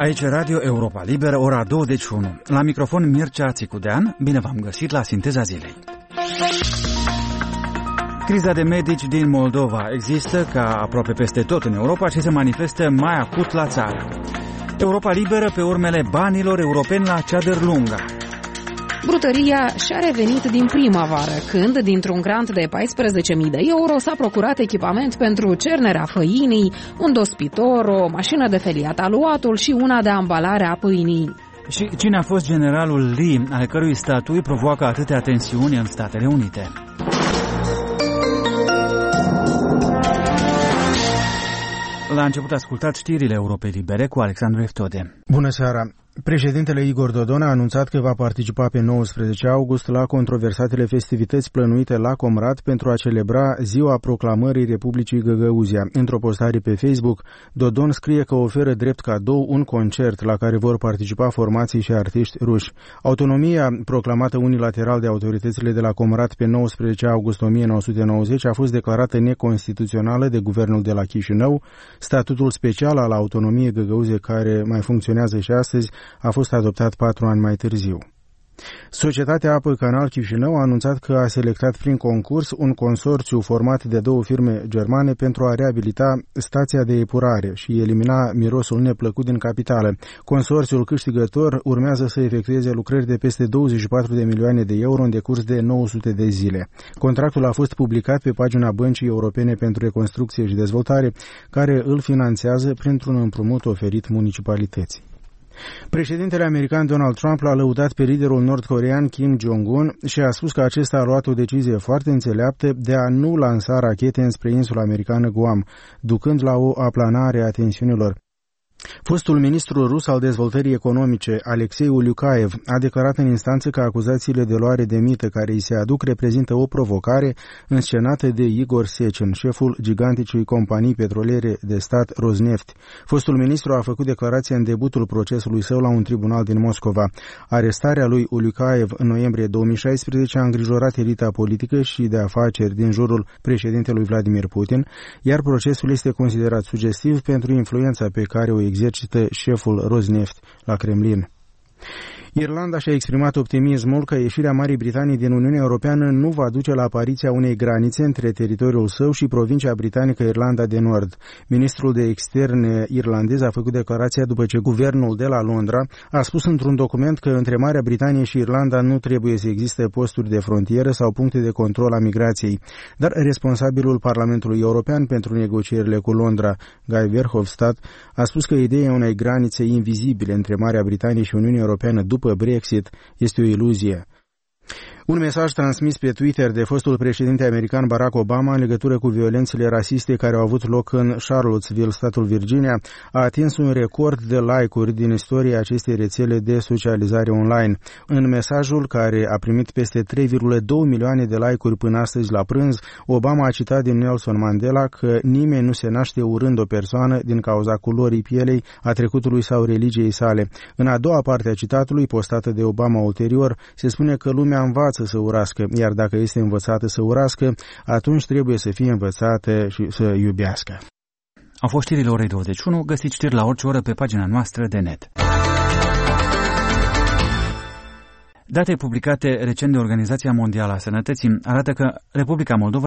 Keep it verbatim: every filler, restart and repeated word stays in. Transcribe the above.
Aici Radio Europa Liberă, ora douăzeci și unu. La microfon Mircea Țicudean, bine v-am găsit la Sinteza Zilei. Criza de medici din Moldova există ca aproape peste tot în Europa și se manifestă mai acut la țară. Europa Liberă pe urmele banilor europeni la Ceadărlunga. Brutăria și-a revenit din primăvară, când, dintr-un grant de paisprezece mii de euro, s-a procurat echipament pentru cernerea făinii, un dospitor, o mașină de feliat aluatul și una de ambalare a pâinii. Și cine a fost generalul Lee, ale cărui statui provoacă atâtea tensiuni în Statele Unite? La început ascultați știrile Europei Libere cu Alexandru Eftode. Bună seara! Președintele Igor Dodon a anunțat că va participa pe nouăsprezece august la controversatele festivități plănuite la Comrat pentru a celebra Ziua Proclamării Republicii Găgăuzia. Într-o postare pe Facebook, Dodon scrie că oferă drept cadou un concert la care vor participa formații și artiști ruși. Autonomia proclamată unilateral de autoritățile de la Comrat pe nouăsprezece august o mie nouă sute nouăzeci a fost declarată neconstituțională de guvernul de la Chișinău. Statutul special al autonomiei Găgăuze, care mai funcționează și astăzi, a fost adoptat patru ani mai târziu. Societatea Apă Canal Chișinău a anunțat că a selectat prin concurs un consorțiu format de două firme germane pentru a reabilita stația de epurare și elimina mirosul neplăcut din capitală. Consorțiul câștigător urmează să efectueze lucrări de peste douăzeci și patru de milioane de euro în decurs de nouă sute de zile. Contractul a fost publicat pe pagina Băncii Europene pentru Reconstrucție și Dezvoltare, care îl finanțează printr-un împrumut oferit municipalității. Președintele american Donald Trump l-a lăudat pe liderul nord-corean Kim Jong-un și a spus că acesta a luat o decizie foarte înțeleaptă de a nu lansa rachete înspre insula americană Guam, ducând la o aplanare a tensiunilor. Fostul ministru rus al dezvoltării economice, Alexei Uliukaev, a declarat în instanță că acuzațiile de luare de mită care îi se aduc reprezintă o provocare înscenată de Igor Secin, șeful giganticii companii petroliere de stat Rosneft. Fostul ministru a făcut declarația în debutul procesului său la un tribunal din Moscova. Arestarea lui Uliukaev în noiembrie două mii șaisprezece a îngrijorat elita politică și de afaceri din jurul președintelui Vladimir Putin, iar procesul este considerat sugestiv pentru influența pe care o exercită șeful Rosneft la Kremlin. Irlanda și-a exprimat optimismul că ieșirea Marii Britanii din Uniunea Europeană nu va duce la apariția unei granițe între teritoriul său și provincia britanică Irlanda de Nord. Ministrul de Externe irlandez a făcut declarația după ce guvernul de la Londra a spus într-un document că între Marea Britanie și Irlanda nu trebuie să existe posturi de frontieră sau puncte de control a migrației. Dar responsabilul Parlamentului European pentru negocierile cu Londra, Guy Verhofstadt, a spus că ideea unei granițe invizibile între Marea Britanie și Uniunea Europeană după Brexit este o iluzie. Un mesaj transmis pe Twitter de fostul președinte american Barack Obama în legătură cu violențele rasiste care au avut loc în Charlottesville, statul Virginia, a atins un record de like-uri din istoria acestei rețele de socializare online. În mesajul, care a primit peste trei virgulă doi milioane de like-uri până astăzi la prânz, Obama a citat din Nelson Mandela că nimeni nu se naște urând o persoană din cauza culorii pielei, a trecutului sau religiei sale. În a doua parte a citatului, postată de Obama ulterior, se spune că lumea învață să urască, iar dacă este învățată să urască, atunci trebuie să fie învățată și să iubească. Au fost știrile orei douăzeci și unu, găsiți știri la orice oră pe pagina noastră de net. Date publicate recent de Organizația Mondială a Sănătății arată că Republica Moldova